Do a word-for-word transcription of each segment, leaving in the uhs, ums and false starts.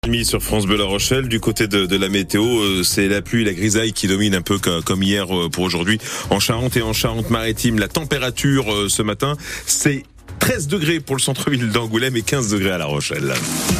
Sur France Bleu La Rochelle, du côté de, de la météo, euh, c'est la pluie, la grisaille qui domine un peu comme, comme hier euh, pour aujourd'hui. En Charente et en Charente-Maritime, la température euh, ce matin, c'est treize degrés pour le centre-ville d'Angoulême et quinze degrés à La Rochelle.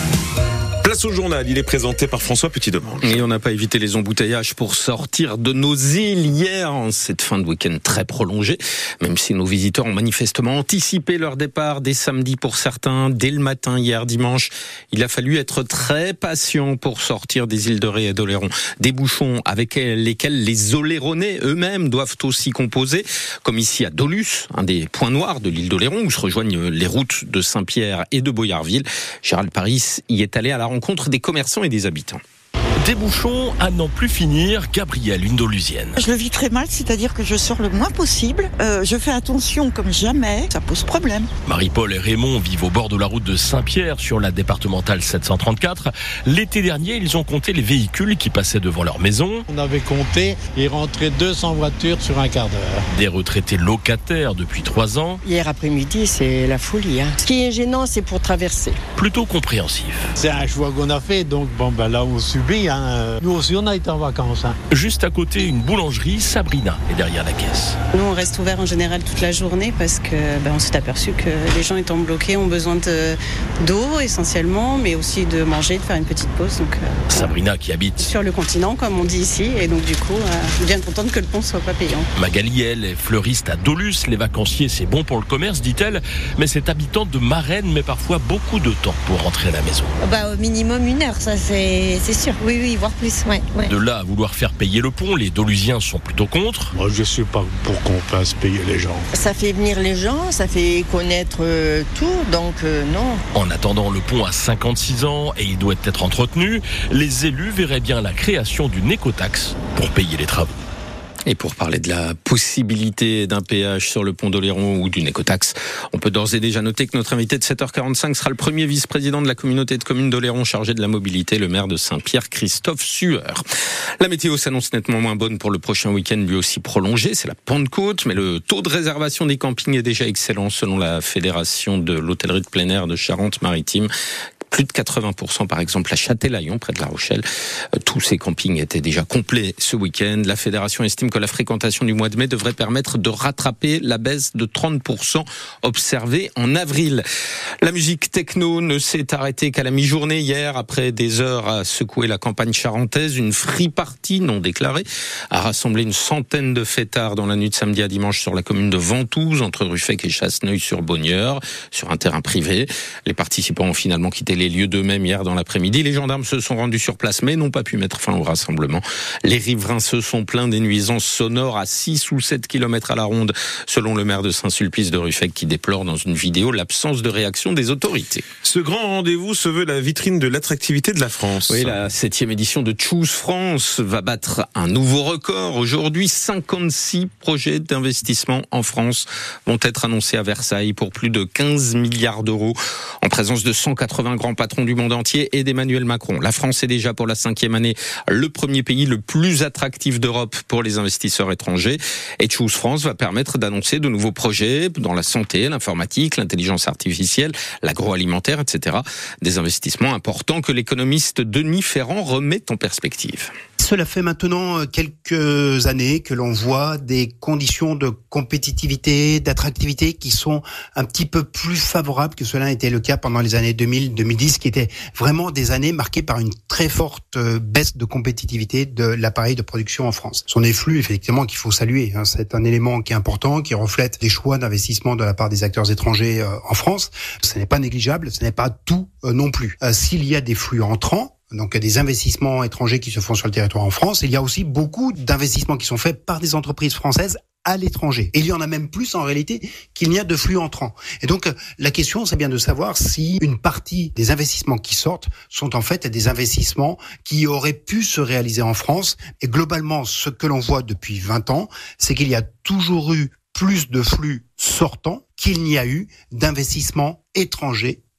Place au journal, il est présenté par François Petit-Demange. Et on n'a pas évité les embouteillages pour sortir de nos îles hier, en cette fin de week-end très prolongée, même si nos visiteurs ont manifestement anticipé leur départ dès samedi pour certains, dès le matin hier dimanche. Il a fallu être très patient pour sortir des îles de Ré et d'Oléron. Des bouchons avec lesquels les Oléronais eux-mêmes doivent aussi composer, comme ici à Dolusse, un des points noirs de l'île d'Oléron, où se rejoignent les routes de Saint-Pierre et de Boyarville. Gérald Paris y est allé à la rencontre des commerçants et des habitants. Des bouchons à n'en plus finir, Gabrielle, une Dolusienne. Je le vis très mal, c'est-à-dire que je sors le moins possible. Euh, je fais attention comme jamais, ça pose problème. Marie-Paul et Raymond vivent au bord de la route de Saint-Pierre sur la départementale sept cent trente-quatre. L'été dernier, ils ont compté les véhicules qui passaient devant leur maison. On avait compté, il rentrait deux cents voitures sur un quart d'heure. Des retraités locataires depuis trois ans. Hier après-midi, c'est la folie. Hein. Ce qui est gênant, c'est pour traverser. Plutôt compréhensif. C'est un choix qu'on a fait, donc bon, ben là on subit. Nous aussi, on a été en vacances. Hein. Juste à côté, une boulangerie, Sabrina est derrière la caisse. Nous, on reste ouvert en général toute la journée parce que ben, on s'est aperçu que les gens étant bloqués ont besoin de, d'eau essentiellement, mais aussi de manger, de faire une petite pause. Donc, euh, Sabrina qui habite sur le continent, comme on dit ici, et donc du coup, euh, je suis bien contente que le pont soit pas payant. Magali, elle, est fleuriste à Dolusse. Les vacanciers, c'est bon pour le commerce, dit-elle, mais cette habitante de Marennes met parfois beaucoup de temps pour rentrer à la maison. Bah, au minimum une heure, ça c'est, c'est sûr. Oui, oui, voire plus. Ouais, ouais. De là à vouloir faire payer le pont, les Dolusiens sont plutôt contre. Moi, je suis pas pour qu'on fasse payer les gens. Ça fait venir les gens, ça fait connaître euh, tout, donc euh, non. En attendant, le pont a cinquante-six ans et il doit être entretenu. Les élus verraient bien la création d'une écotaxe pour payer les travaux. Et pour parler de la possibilité d'un péage sur le pont d'Oléron ou d'une écotaxe, on peut d'ores et déjà noter que notre invité de sept heures quarante-cinq sera le premier vice-président de la communauté de communes d'Oléron chargé de la mobilité, le maire de Saint-Pierre, Christophe Sueur. La météo s'annonce nettement moins bonne pour le prochain week-end, lui aussi prolongé, c'est la Pentecôte, mais le taux de réservation des campings est déjà excellent selon la Fédération de l'hôtellerie de plein air de Charente-Maritime. Plus de quatre-vingts pour cent par exemple à Châtelaillon, près de La Rochelle. Tous ces campings étaient déjà complets ce week-end. La fédération estime que la fréquentation du mois de mai devrait permettre de rattraper la baisse de trente pour cent observée en avril. La musique techno ne s'est arrêtée qu'à la mi-journée hier, après des heures à secouer la campagne charentaise. Une free party non déclarée a rassemblé une centaine de fêtards dans la nuit de samedi à dimanche sur la commune de Ventouses, entre Ruffec et Chasseneuil-sur-Bonnieure, sur un terrain privé. Les participants ont finalement quitté les lieux d'eux-mêmes hier dans l'après-midi. Les gendarmes se sont rendus sur place mais n'ont pas pu mettre fin au rassemblement. Les riverains se sont plaints des nuisances sonores à six ou sept kilomètres à la ronde, selon le maire de Saint-Sulpice de Ruffec qui déplore dans une vidéo l'absence de réaction des autorités. Ce grand rendez-vous se veut la vitrine de l'attractivité de la France. Oui, la septième édition de Choose France va battre un nouveau record. Aujourd'hui, cinquante-six projets d'investissement en France vont être annoncés à Versailles pour plus de quinze milliards d'euros en présence de cent quatre-vingts grands patrons du monde entier et d'Emmanuel Macron. La France est déjà pour la cinquième année le premier pays le plus attractif d'Europe pour les investisseurs étrangers. Et Choose France va permettre d'annoncer de nouveaux projets dans la santé, l'informatique, l'intelligence artificielle, l'agroalimentaire, et cetera. Des investissements importants que l'économiste Denis Ferrand remet en perspective. Cela fait maintenant quelques années que l'on voit des conditions de compétitivité, d'attractivité qui sont un petit peu plus favorables que cela était le cas pendant les années deux mille deux mille dix, qui étaient vraiment des années marquées par une très forte baisse de compétitivité de l'appareil de production en France. Ce sont des flux, effectivement, qu'il faut saluer. C'est un élément qui est important, qui reflète des choix d'investissement de la part des acteurs étrangers en France. Ce n'est pas négligeable, ce n'est pas tout non plus. S'il y a des flux entrants, donc des investissements étrangers qui se font sur le territoire en France, il y a aussi beaucoup d'investissements qui sont faits par des entreprises françaises à l'étranger. Et il y en a même plus en réalité qu'il n'y a de flux entrants. Et donc la question, c'est bien de savoir si une partie des investissements qui sortent sont en fait des investissements qui auraient pu se réaliser en France. Et globalement, ce que l'on voit depuis vingt ans, c'est qu'il y a toujours eu plus de flux sortants qu'il n'y a eu d'investissements étrangers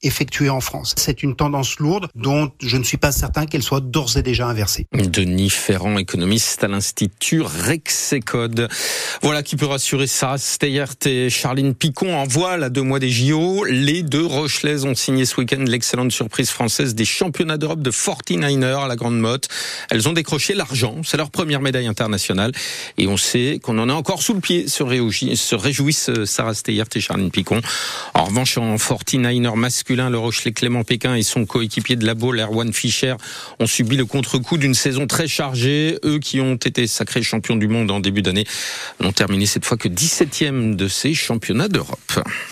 effectués en France. C'est une tendance lourde dont je ne suis pas certain qu'elle soit d'ores et déjà inversée. Denis Ferrand, économiste à l'Institut Rexecode. Voilà qui peut rassurer Sarah Steyert et Charline Picon en voile à deux mois des J O. Les deux Rochelaises ont signé ce week-end l'excellente surprise française des championnats d'Europe de forty-niners à la Grande Motte. Elles ont décroché l'argent. C'est leur première médaille internationale. Et on sait qu'on en a encore sous le pied, se, réjouissent, se réjouissent Sarah Steyert et Charline Picon. En revanche, en forty-niner masculin, le Rochelais Clément Pékin et son coéquipier de la Baule, Erwan Fischer, ont subi le contre-coup d'une saison très chargée. Eux qui ont été sacrés champions du monde en début d'année n'ont terminé cette fois que dix-septième de ces championnats d'Europe.